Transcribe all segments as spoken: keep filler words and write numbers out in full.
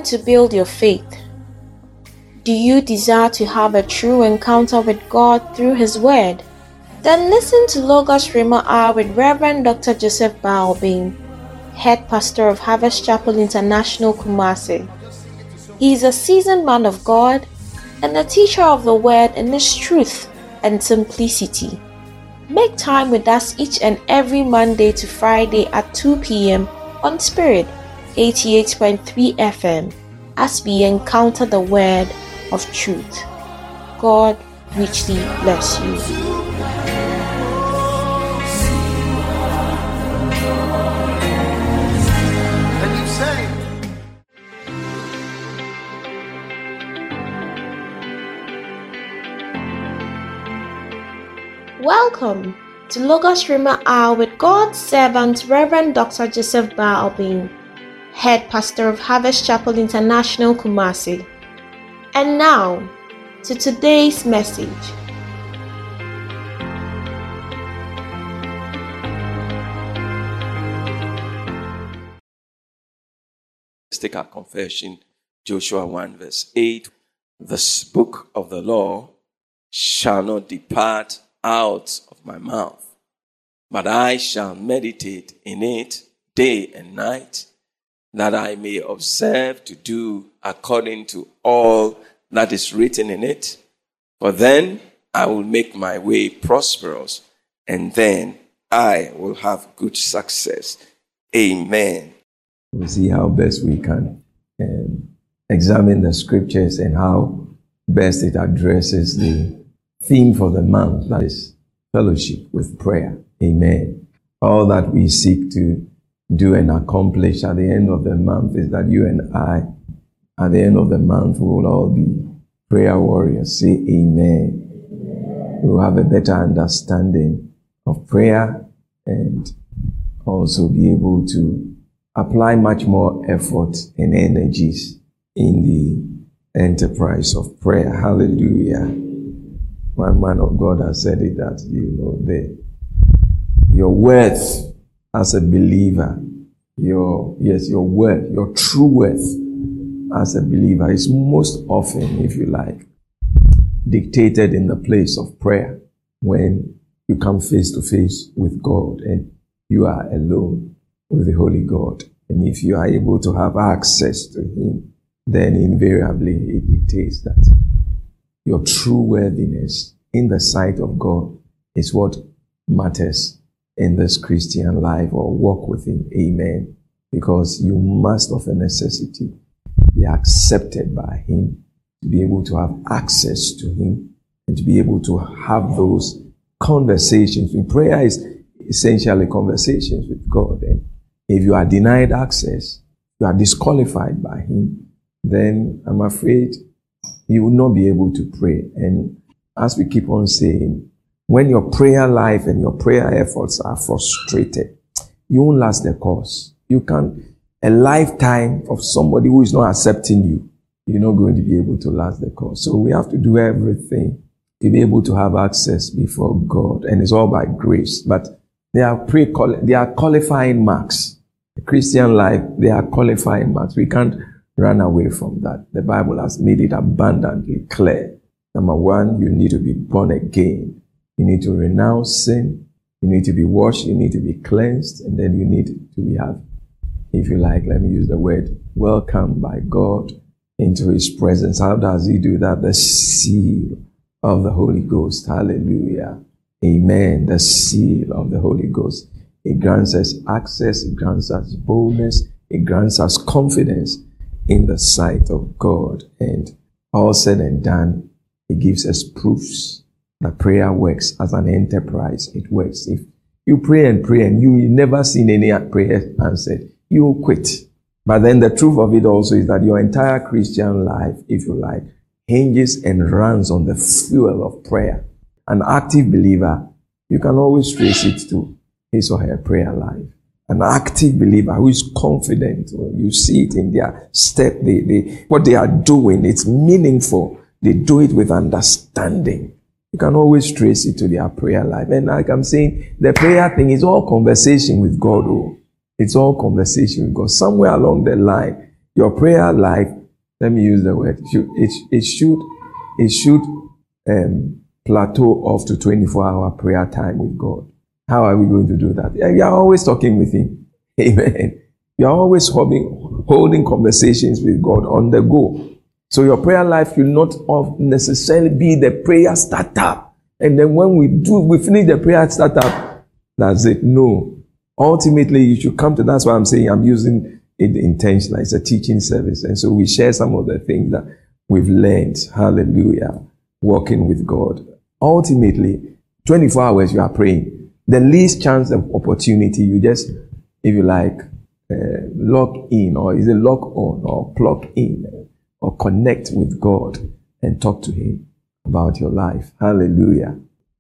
to build your faith? Do you desire to have a true encounter with God through His Word? Then listen to Logos Rhema Hour with Reverend Doctor Joseph Balbin, Head Pastor of Harvest Chapel International, Kumasi. He is a seasoned man of God and a teacher of the Word in its truth and simplicity. Make time with us each and every Monday to Friday at two p.m. on Spirit eighty-eight point three F M as we encounter the Word of truth. God richly bless you. Welcome to Logos Rhema Hour with God's servant Reverend Doctor Joseph Balbin, Head Pastor of Harvest Chapel International, Kumasi. And now, to today's message. Let's take our confession, Joshua one verse eight. This book of the law shall not depart out of my mouth, but I shall meditate in it day and night, that I may observe to do according to all that is written in it. For then I will make my way prosperous, and then I will have good success. Amen. We'll see how best we can um, examine the scriptures and how best it addresses the theme for the month, that is fellowship with prayer. Amen. All that we seek to do and accomplish at the end of the month is that you and I, at the end of the month, we will all be prayer warriors. Say amen. Amen. We will have a better understanding of prayer and also be able to apply much more effort and energies in the enterprise of prayer. Hallelujah. One man of God has said it that, you know, the, your worth as a believer, your, yes, your worth, your true worth as a believer is most often, if you like, dictated in the place of prayer when you come face to face with God and you are alone with the Holy God. And if you are able to have access to Him, then invariably it dictates that your true worthiness in the sight of God is what matters in this Christian life or walk with Him. Amen. Because you must of a necessity be accepted by Him to be able to have access to Him and to be able to have those conversations. In prayer is essentially conversations with God. And if you are denied access, you are disqualified by Him, then I'm afraid you will not be able to pray. And as we keep on saying, when your prayer life and your prayer efforts are frustrated, you won't last the course. You can't, a lifetime of somebody who is not accepting you, you're not going to be able to last the course. So we have to do everything to be able to have access before God. And it's all by grace. But there are pre there are qualifying marks. The Christian life, there are qualifying marks. We can't run away from that. The Bible has made it abundantly clear. Number one, you need to be born again. You need to renounce sin. You need to be washed. You need to be cleansed. And then you need to be have, if you like, let me use the word, welcomed by God into His presence. How does He do that? The seal of the Holy Ghost. Hallelujah. Amen. The seal of the Holy Ghost. It grants us access. It grants us boldness. It grants us confidence in the sight of God. And all said and done, it gives us proofs that prayer works as an enterprise. It works. If you pray and pray and you never seen any prayer answered, you will quit. But then the truth of it also is that your entire Christian life, if you like, hinges and runs on the fuel of prayer. An active believer, you can always trace it to his or her prayer life. An active believer who is confident, you see it in their step, they, they, what they are doing, it's meaningful. They do it with understanding. You can always trace it to their prayer life. And like I'm saying, the prayer thing is all conversation with God. Oh, it's all conversation with God. Somewhere along the line, your prayer life let me use the word, it should, it, it should, it should um, plateau off to twenty-four hour prayer time with God. How are we going to do that? You are always talking with Him. Amen. You are always holding, holding conversations with God on the go. So your prayer life should not necessarily be the prayer startup. And then when we do, we finish the prayer startup, that's it. No. Ultimately, you should come to, that's why I'm saying I'm using it intentionally. It's a teaching service. And so we share some of the things that we've learned. Hallelujah. Walking with God. Ultimately, twenty-four hours you are praying. The least chance of opportunity, you just, if you like, uh, log in, or is it log on, or plug in, or connect with God and talk to Him about your life. Hallelujah.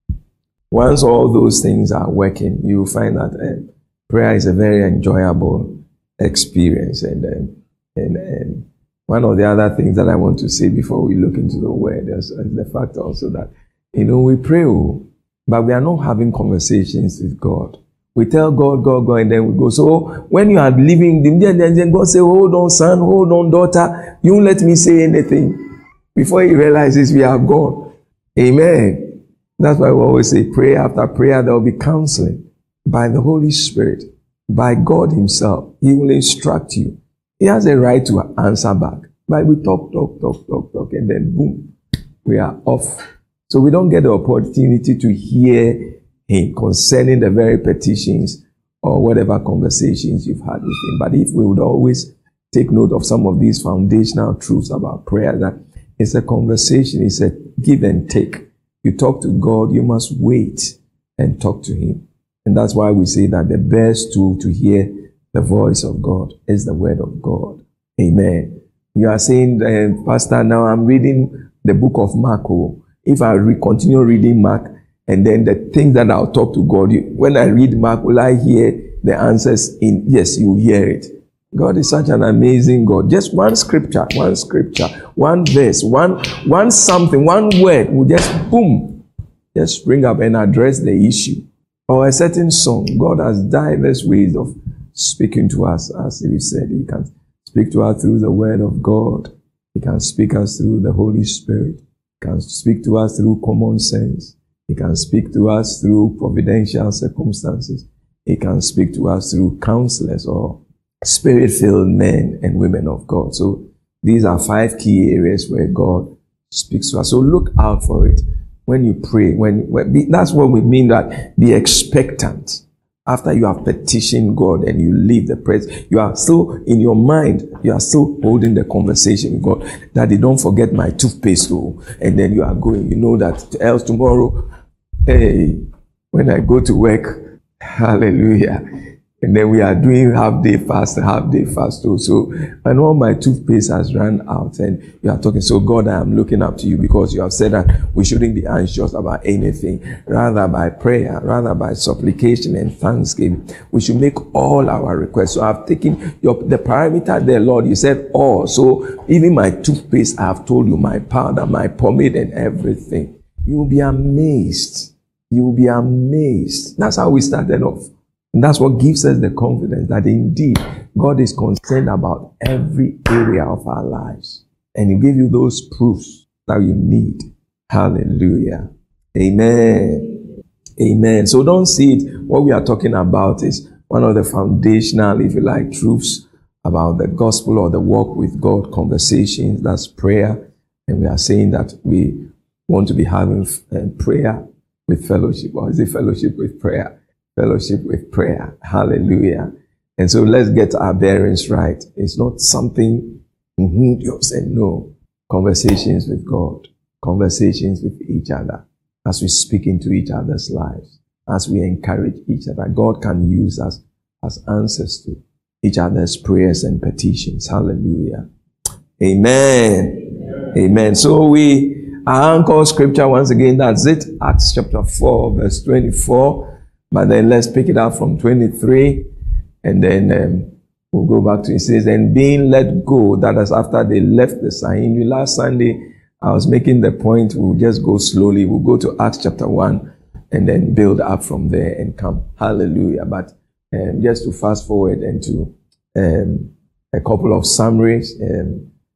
Once all those things are working, you will find that uh, prayer is a very enjoyable experience. And, um, and, and one of the other things that I want to say before we look into the Word is, is the fact also that, you know, we pray, but we are not having conversations with God. We tell God, God, God, and then we go. So when you are leaving, then God say, hold on, son, hold on, daughter. You won't let me say anything. Before He realizes we are gone. Amen. That's why we always say, prayer after prayer, there will be counseling by the Holy Spirit, by God Himself. He will instruct you. He has a right to answer back. But we talk, talk, talk, talk, talk, and then boom, we are off. So we don't get the opportunity to hear Him concerning the very petitions or whatever conversations you've had with Him. But if we would always take note of some of these foundational truths about prayer, that it's a conversation, it's a give and take. You talk to God, you must wait and talk to Him. And that's why we say that the best tool to hear the voice of God is the Word of God. Amen. You are saying, uh, Pastor, now I'm reading the book of Mark. Oh, if I re- continue reading Mark, and then the things that I'll talk to God, you, when I read Mark, will I hear the answers in? Yes, you hear it. God is such an amazing God. Just one scripture, one scripture, one verse, one, one something, one word will just boom, just spring up and address the issue. Or a certain song. God has diverse ways of speaking to us, as we said. He can speak to us through the Word of God. He can speak to us through the Holy Spirit. He can speak to us through common sense. He can speak to us through providential circumstances. He can speak to us through counselors or spirit-filled men and women of God. So these are five key areas where God speaks to us. So look out for it when you pray. When, when be, that's what we mean, that be expectant. After you have petitioned God and you leave the presence, you are still in your mind, you are still holding the conversation with God. Daddy, don't forget my toothpaste. Oh. And then you are going, you know that else tomorrow, hey, when I go to work, hallelujah. And then we are doing half day fast, half day fast also. And all my toothpaste has run out. And you are talking, so God, I am looking up to you because you have said that we shouldn't be anxious about anything. Rather by prayer, rather by supplication and thanksgiving, we should make all our requests. So I've taken your, the parameter there, Lord. You said all. So even my toothpaste, I have told you, my powder, my pomade and everything. You will be amazed. You will be amazed. That's how we started off. And that's what gives us the confidence that indeed God is concerned about every area of our lives. And He gives you those proofs that you need. Hallelujah. Amen. Amen. So don't see it. What we are talking about is one of the foundational, if you like, truths about the gospel or the walk with God conversations. That's prayer. And we are saying that we want to be having uh, prayer with fellowship. Or is it fellowship with prayer? Fellowship with prayer. Hallelujah. And so let's get our bearings right. It's not something mm-hmm, you say no. Conversations with God. Conversations with each other. As we speak into each other's lives. As we encourage each other. God can use us as answers to each other's prayers and petitions. Hallelujah. Amen. Amen. Amen. So we, our anchor scripture once again, that's it. Acts chapter four, verse twenty-four. But then let's pick it up from twenty-three, and then um, we'll go back to it. It says, and being let go, that is after they left the Sanhedrin. Last Sunday, I was making the point, we'll just go slowly. We'll go to Acts chapter one, and then build up from there and come. Hallelujah. But um, just to fast forward and to um, a couple of summaries. Um,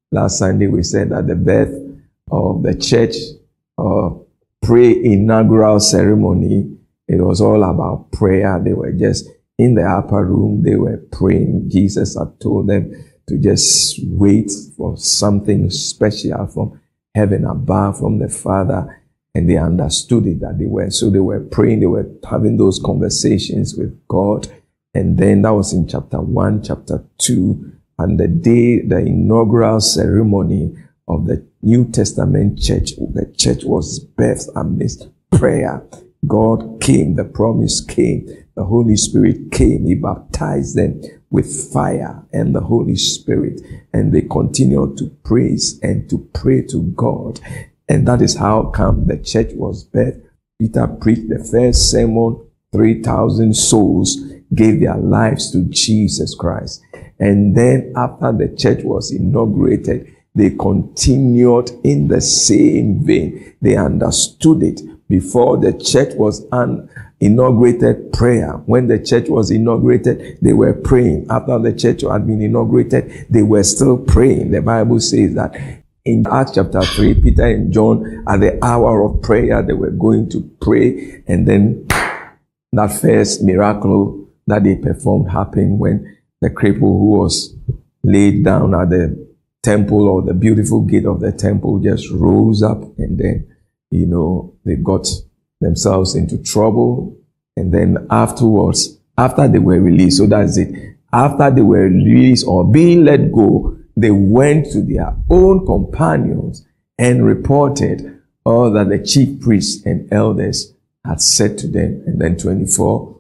Last Sunday we said that the birth of the church uh, pre-inaugural ceremony, it was all about prayer. They were just in the upper room, they were praying. Jesus had told them to just wait for something special from heaven above, from the Father. And they understood it that they were. So they were praying, they were having those conversations with God. And then that was in chapter one, chapter two. And the day, the inaugural ceremony of the New Testament church, the church was birthed amidst prayer. God came, the promise came, the Holy Spirit came. He baptized them with fire and the Holy Spirit. And they continued to praise and to pray to God. And that is how come the church was birthed. Peter preached the first sermon. three thousand souls gave their lives to Jesus Christ. And then after the church was inaugurated, they continued in the same vein. They understood it. Before the church was un- inaugurated, prayer. When the church was inaugurated, they were praying. After the church had been inaugurated, they were still praying. The Bible says that in Acts chapter three, Peter and John, at the hour of prayer, they were going to pray. And then that first miracle that they performed happened when the cripple who was laid down at the temple or the beautiful gate of the temple just rose up. And then, you know, they got themselves into trouble. And then afterwards, after they were released, so that's it. After they were released or being let go, they went to their own companions and reported all that the chief priests and elders had said to them. And then twenty-four.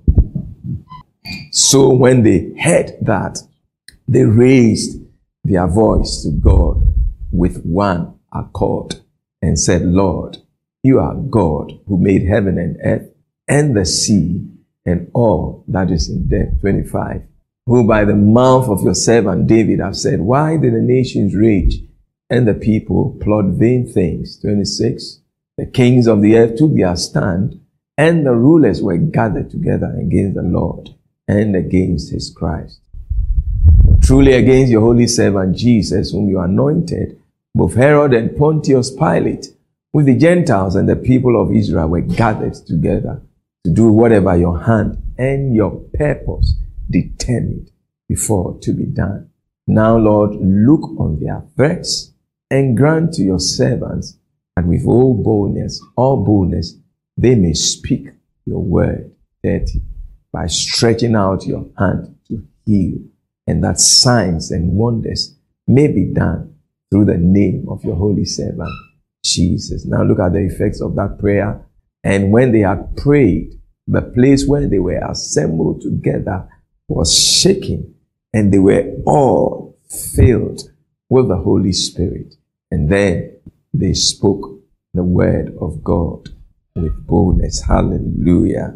So when they heard that, they raised their voice to God with one accord and said, Lord, you are God who made heaven and earth and the sea and all that is in them. twenty-five. Who by the mouth of your servant David have said, why did the nations rage and the people plot vain things? twenty-six. The kings of the earth took their stand, and the rulers were gathered together against the Lord and against his Christ. Truly against your holy servant Jesus, whom you anointed, both Herod and Pontius Pilate, with the Gentiles and the people of Israel, were gathered together to do whatever your hand and your purpose determined before to be done. Now, Lord, look on their threats and grant to your servants that with all boldness, all boldness, they may speak your word thirty by stretching out your hand to heal, and that signs and wonders may be done through the name of your holy servant, Jesus. Now look at the effects of that prayer. And when they had prayed, the place where they were assembled together was shaking, and they were all filled with the Holy Spirit. And then they spoke the word of God with boldness. Hallelujah.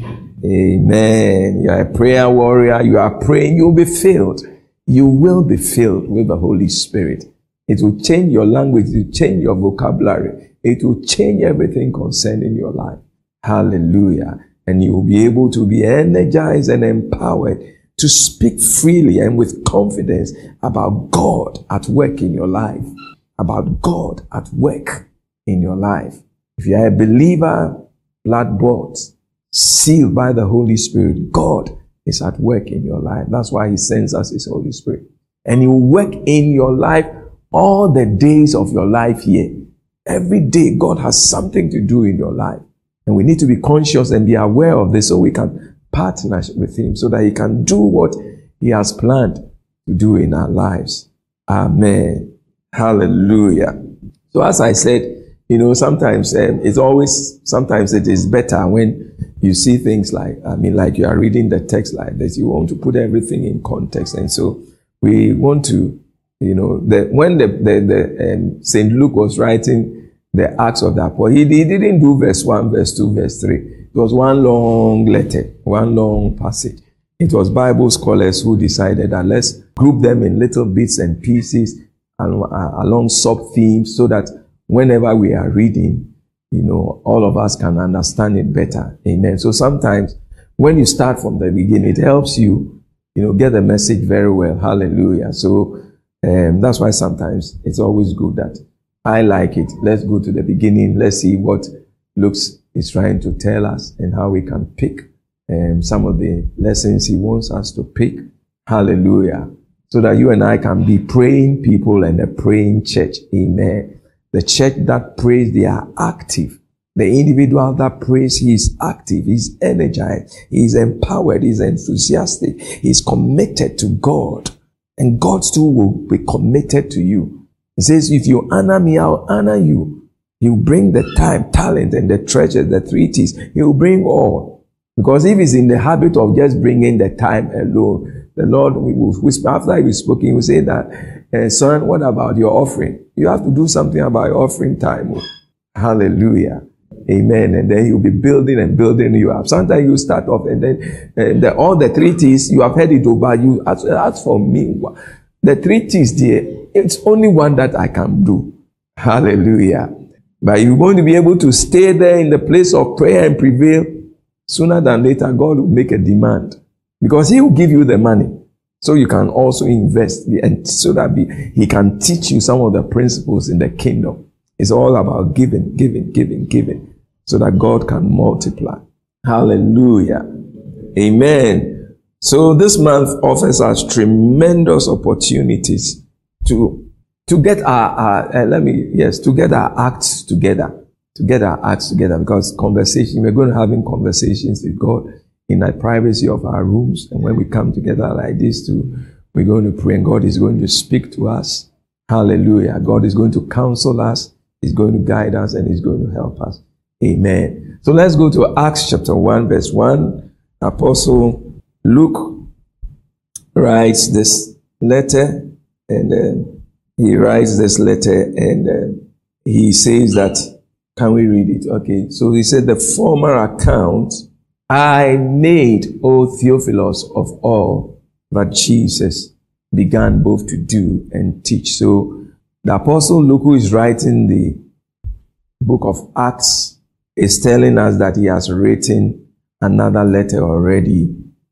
Amen. You are a prayer warrior. You are praying. You'll be filled. You will be filled with the Holy Spirit. It will change your language. It will change your vocabulary. It will change everything concerning your life. Hallelujah. And you will be able to be energized and empowered to speak freely and with confidence about God at work in your life. About God at work in your life. If you are a believer, blood-bought, sealed by the Holy Spirit, God is at work in your life. That's why he sends us his Holy Spirit. And he will work in your life all the days of your life here. Every day, God has something to do in your life. And we need to be conscious and be aware of this so we can partner with him so that he can do what he has planned to do in our lives. Amen. Hallelujah. So as I said, you know, sometimes um, it's always, sometimes it is better when you see things like, I mean, like you are reading the text like this, you want to put everything in context. And so we want to, you know, the, when the, the, the um, Saint Luke was writing the Acts of the Apostles, he, he didn't do verse one, verse two, verse three. It was one long letter, one long passage. It was Bible scholars who decided that let's group them in little bits and pieces and uh, along sub-themes so that whenever we are reading, you know, all of us can understand it better. Amen. So sometimes when you start from the beginning, it helps you, you know, get the message very well. Hallelujah. So Um, that's why sometimes it's always good that I like it. Let's go to the beginning. Let's see what Luke is trying to tell us and how we can pick um, some of the lessons he wants us to pick. Hallelujah. So that you and I can be praying people and a praying church. Amen. The church that prays, they are active. The individual that prays, he is active, he's energized, he's empowered, he's enthusiastic, he's committed to God. And God too will be committed to you. He says, if you honor me, I'll honor you. He'll bring the time, talent, and the treasure, the three T's. He'll bring all. Because if he's in the habit of just bringing the time alone, the Lord will whisper, after he spoke, he will say that, eh, son, what about your offering? You have to do something about your offering time. Hallelujah. Amen. And then you'll be building and building you up. Sometimes you start off and then and the, all the three T's, you have heard it over. You ask, ask for me. The three T's there, it's only one that I can do. Hallelujah. But you're going to be able to stay there in the place of prayer and prevail. Sooner than later, God will make a demand. Because he will give you the money. So you can also invest. And so that be, he can teach you some of the principles in the kingdom. It's all about giving, giving, giving, giving, so that God can multiply. Hallelujah. Amen. So this month offers us tremendous opportunities to, to get our, our uh, let me, yes, to get our acts together, to get our acts together, because conversation, we're going to having conversations with God in the privacy of our rooms. And when we come together like this too, we're going to pray and God is going to speak to us. Hallelujah. God is going to counsel us. He's going to guide us and he's going to help us. Amen. So let's go to Acts chapter one, verse one. Apostle Luke writes this letter, and uh, he writes this letter, and uh, he says that, can we read it? Okay. So he said, the former account I made, O Theophilus, of all that Jesus began both to do and teach. So the Apostle Luke, who is writing the book of Acts, is telling us that he has written another letter already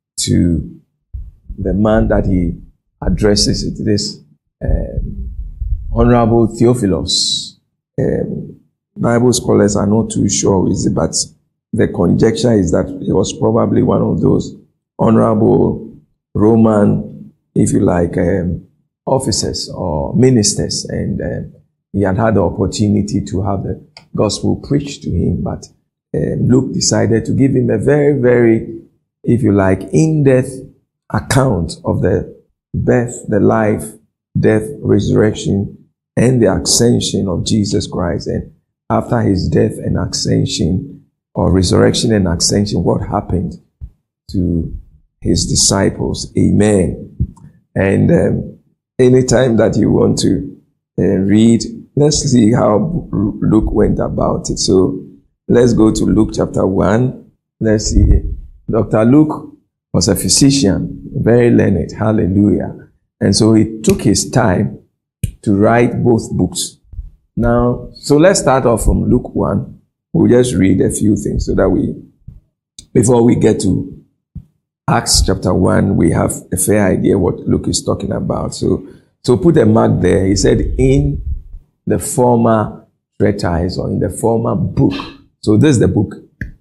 to the man that he addresses it, this um, Honorable Theophilus. Um, Bible scholars are not too sure, is it, but the conjecture is that he was probably one of those honorable Roman, if you like, um, officers or ministers, and uh, he had had the opportunity to have the gospel preached to him, but uh, Luke decided to give him a very, very, if you like, in-depth account of the birth, the life, death, resurrection, and the ascension of Jesus Christ. And after his death and ascension, or resurrection and ascension, what happened to his disciples. Amen. And um, anytime that you want to uh, read, let's see how Luke went about it. So let's go to Luke chapter one. Let's see. Doctor Luke was a physician, very learned. Hallelujah. And so he took his time to write both books. Now, so let's start off from Luke one. We'll just read a few things so that we, before we get to Acts chapter one, we have a fair idea what Luke is talking about. So, so put a mark there. He said, in the former treatise, or in the former book. So this is the book.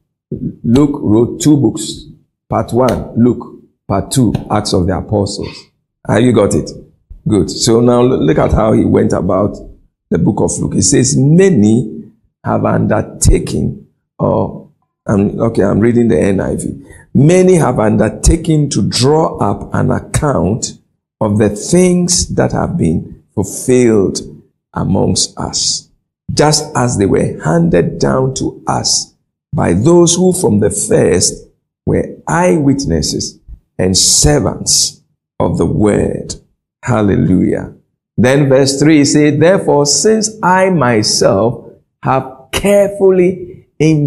Luke wrote two books. Part one, Luke. Part two, Acts of the Apostles. Have you got it? Good. So now look at how he went about the book of Luke. He says, many have undertaken, or, um, okay, I'm reading the N I V. Many have undertaken to draw up an account of the things that have been fulfilled amongst us, just as they were handed down to us by those who from the first were eyewitnesses and servants of the word. Hallelujah. Then verse three says, therefore, since I myself have carefully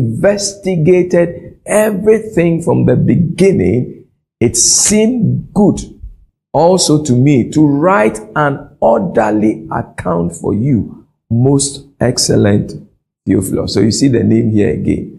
investigated everything from the beginning, it seemed good also to me to write an orderly account for you, most excellent Theophilus. So you see the name here again.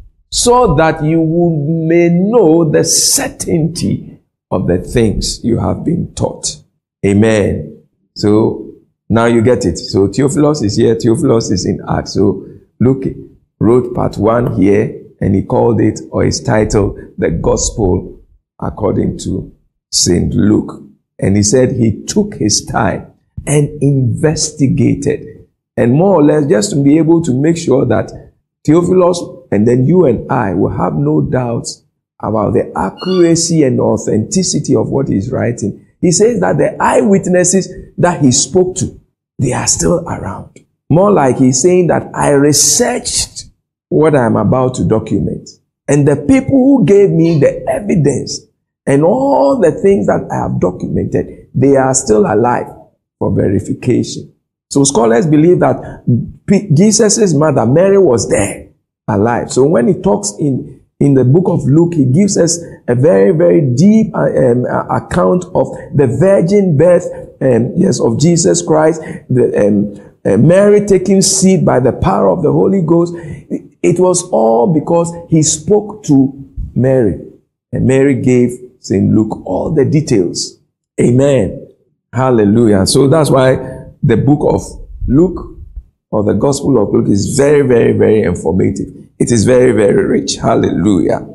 So that you may know the certainty of the things you have been taught. Amen. So now you get it. So Theophilus is here. Theophilus is in Acts. So Luke wrote part one here, and he called it, or his title, The Gospel According to Saint Luke. And he said he took his time and investigated, and more or less just to be able to make sure that Theophilus and then you and I will have no doubts about the accuracy and authenticity of what he's writing. He says that the eyewitnesses that he spoke to, they are still around. More like he's saying that I researched what I'm about to document. And the people who gave me the evidence and all the things that I have documented, they are still alive for verification. So scholars believe that Jesus' mother, Mary, was there, alive. So when he talks in, in the book of Luke, he gives us a very, very deep uh, um, uh, account of the virgin birth, um, yes, of Jesus Christ, the, um, uh, Mary taking seed by the power of the Holy Ghost. It, it was all because he spoke to Mary, and Mary gave Saint Luke all the details. Amen. Hallelujah. So that's why the book of Luke, or the Gospel of Luke, is very, very, very informative. It is very, very rich. Hallelujah.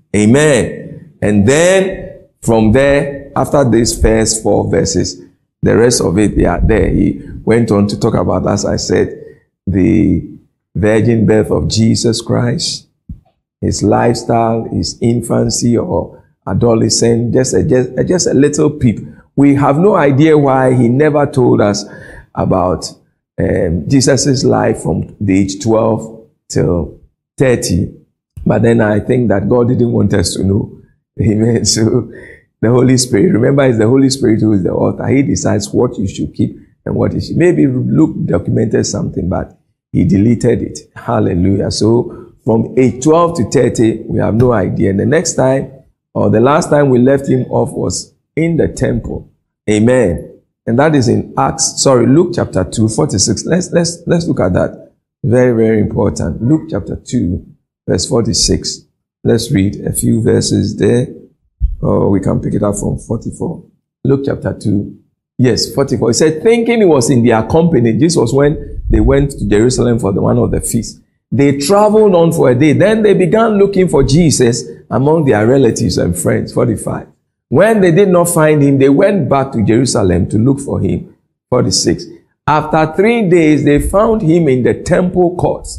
Amen. And then from there, after these first four verses, the rest of it, they are there. He went on to talk about, as I said, the virgin birth of Jesus Christ, his lifestyle, his infancy or adolescent, just a, just, a, just a little peep. We have no idea why he never told us about um, Jesus' life from the age twelve till thirty. But then I think that God didn't want us to know. Amen. So the Holy Spirit, remember, it's the Holy Spirit who is the author. He decides what you should keep and what you should. Maybe Luke documented something, but he deleted it. Hallelujah. So from age twelve to thirty, we have no idea. And the next time, or the last time we left him off, was in the temple. Amen. And that is in Acts, sorry, Luke chapter two, forty-six. Let's, let's, let's look at that. Very, very important. Luke chapter two, verse forty-six. Let's read a few verses there. Or we can pick it up from forty-four. Luke chapter two. Yes, forty-four. He said, thinking he was in their company. This was when they went to Jerusalem for the one of the feasts. They traveled on for a day. Then they began looking for Jesus among their relatives and friends. forty-five. When they did not find him, they went back to Jerusalem to look for him. forty-six. After three days, they found him in the temple courts,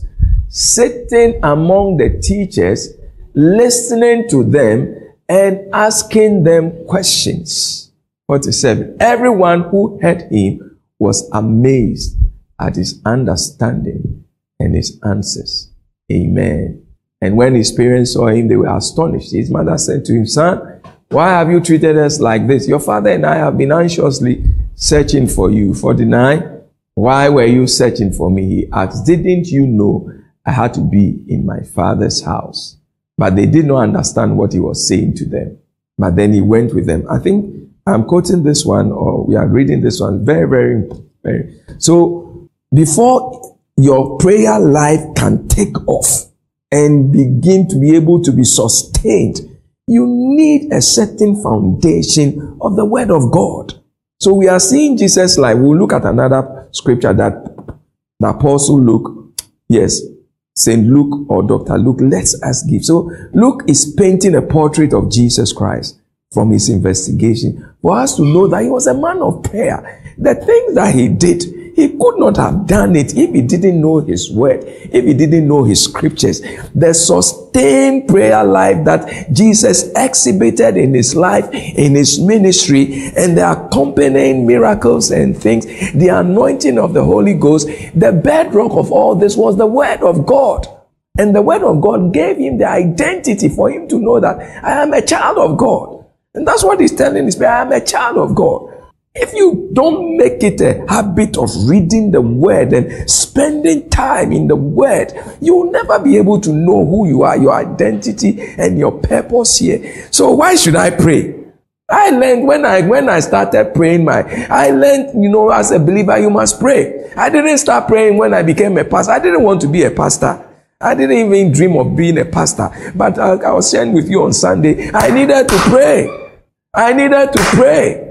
sitting among the teachers, listening to them and asking them questions. forty-seven. Everyone who heard him was amazed at his understanding and his answers. Amen. And when his parents saw him, they were astonished. His mother said to him, son, why have you treated us like this? Your father and I have been anxiously searching for you. forty-nine. Why were you searching for me? He asked. Didn't you know I had to be in my father's house? But they did not understand what he was saying to them. But then he went with them. I think I'm quoting this one, or we are reading this one. Very, very, very. So before your prayer life can take off and begin to be able to be sustained, you need a certain foundation of the Word of God. So we are seeing Jesus' life. We'll look at another scripture that the Apostle Luke, yes, Saint Luke or Doctor Luke, lets us give. So Luke is painting a portrait of Jesus Christ from his investigation for us to know that he was a man of prayer. The things that he did, he could not have done it if he didn't know his word, if he didn't know his scriptures. The sustained prayer life that Jesus exhibited in his life, in his ministry, and the accompanying miracles and things, the anointing of the Holy Ghost, the bedrock of all this was the word of God. And the word of God gave him the identity for him to know that I am a child of God. And that's what he's telling his people, I am a child of God. If you don't make it a habit of reading the word and spending time in the word, you will never be able to know who you are, your identity and your purpose here. So why should I pray? I learned when I when I started praying, my I learned, you know, as a believer, you must pray. I didn't start praying when I became a pastor. I didn't want to be a pastor. I didn't even dream of being a pastor. But I, I was sharing with you on Sunday, I needed to pray. I needed to pray.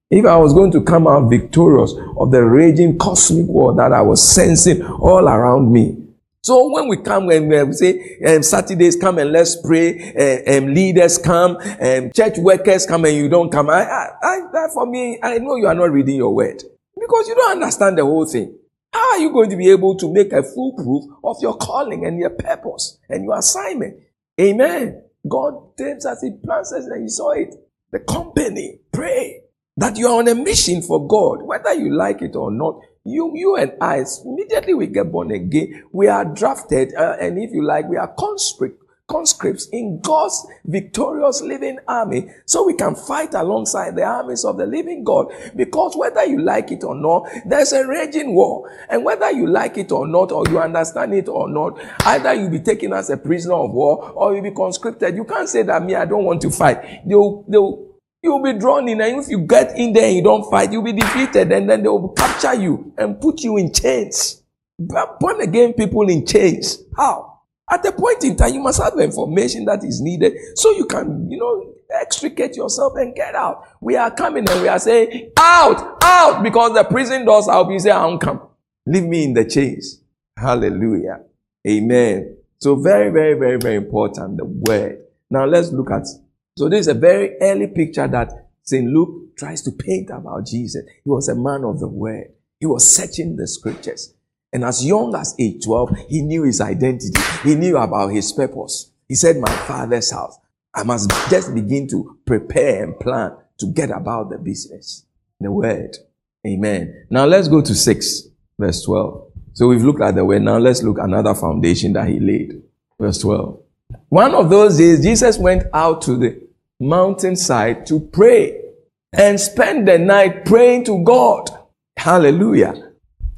If I was going to come out victorious of the raging cosmic war that I was sensing all around me. So when we come, when we say um, Saturdays come and let's pray, uh, um, leaders come, um, church workers come and you don't come, I, I, I, that for me, I know you are not reading your word because you don't understand the whole thing. How are you going to be able to make a full proof of your calling and your purpose and your assignment? Amen. God tells us, He plans us, and you saw it. The company, pray that you are on a mission for God, whether you like it or not. You, you and I, immediately we get born again, we are drafted, uh, and if you like, we are conscript, conscripts in God's victorious living army, so we can fight alongside the armies of the living God. Because whether you like it or not, there's a raging war, and whether you like it or not, or you understand it or not, either you'll be taken as a prisoner of war, or you'll be conscripted. You can't say that, me, I don't want to fight. They'll, they'll You'll be drawn in, and if you get in there and you don't fight, you'll be defeated, and then they will capture you and put you in chains. Born again people in chains. How? At a point in time, you must have the information that is needed so you can, you know, extricate yourself and get out. We are coming and we are saying, out, out, because the prison doors are open. You say, I don't come. Leave me in the chains. Hallelujah. Amen. So very, very, very, very important, the word. Now let's look at So this is a very early picture that Saint Luke tries to paint about Jesus. He was a man of the word. He was searching the scriptures. And as young as age twelve, he knew his identity. He knew about his purpose. He said, my father's house. I must just begin to prepare and plan to get about the business. The word. Amen. Now let's go to six, verse twelve. So we've looked at the word. Now let's look at another foundation that he laid. Verse twelve. One of those days, Jesus went out to the mountainside to pray and spend the night praying to God. Hallelujah.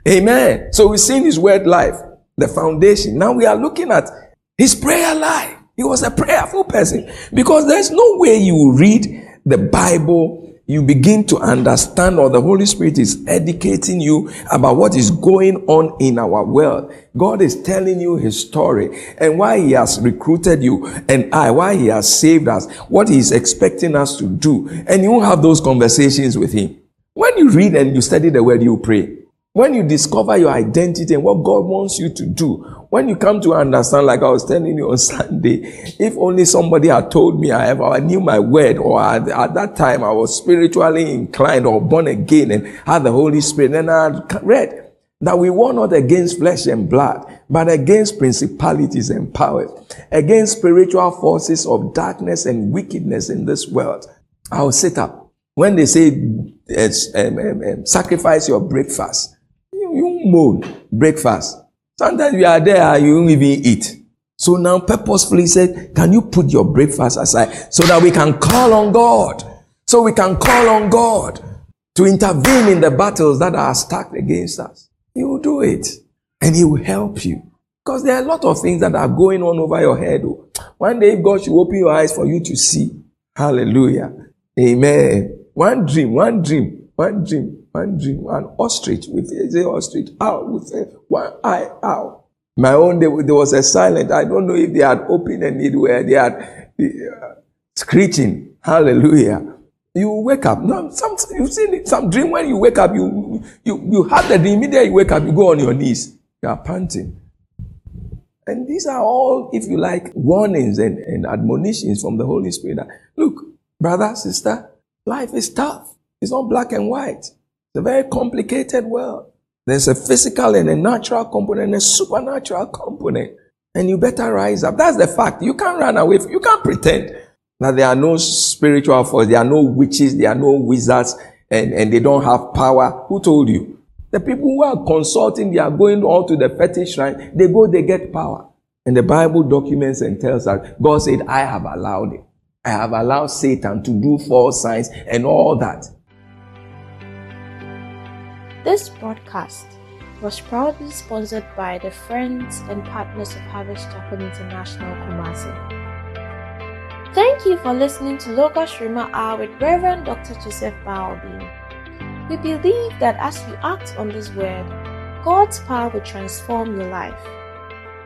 Amen. So we've seen his word life, the foundation. Now we are looking at his prayer life. He was a prayerful person, because there's no way you read the Bible, you begin to understand, or the Holy Spirit is educating you about what is going on in our world. God is telling you his story and why he has recruited you and I, why he has saved us, what he is expecting us to do. And you have those conversations with him. When you read and you study the word, you pray. When you discover your identity and what God wants you to do, when you come to understand, like I was telling you on Sunday, if only somebody had told me I ever I knew my word, or at, at that time I was spiritually inclined or born again and had the Holy Spirit, then I had read that we war not against flesh and blood, but against principalities and powers, against spiritual forces of darkness and wickedness in this world. I will sit up. When they say um, um, um, sacrifice your breakfast, you moan breakfast. Sometimes we are there, you don't even eat. So now purposefully said, can you put your breakfast aside so that we can call on God? So we can call on God to intervene in the battles that are stacked against us. He will do it. And he will help you. Because there are a lot of things that are going on over your head. One day God should open your eyes for you to see. Hallelujah. Amen. One dream, one dream, one dream. One dream, one ostrich with a ostrich out with a, one eye out. My own day, there was a silence. I don't know if they had opened and it where they had uh, screeching. Hallelujah. You wake up. No, some you've seen some dream when you wake up, you you you have the dream. Immediately you wake up, you go on your knees. You are panting. And these are all, if you like, warnings and, and admonitions from the Holy Spirit. Look, brother, sister, life is tough. It's not black and white. It's a very complicated world. There's a physical and a natural component and a supernatural component. And you better rise up. That's the fact. You can't run away. You can't pretend that there are no spiritual forces, there are no witches, there are no wizards, and, and they don't have power. Who told you? The people who are consulting, they are going all to the fetish shrine. They go, they get power. And the Bible documents and tells us, God said, I have allowed it. I have allowed Satan to do false signs and all that. This broadcast was proudly sponsored by the friends and partners of Harvest Chapel International, Kumasi. Thank you for listening to Logos Rhema Hour with Reverend Doctor Joseph Baobin. We believe that as you act on this word, God's power will transform your life.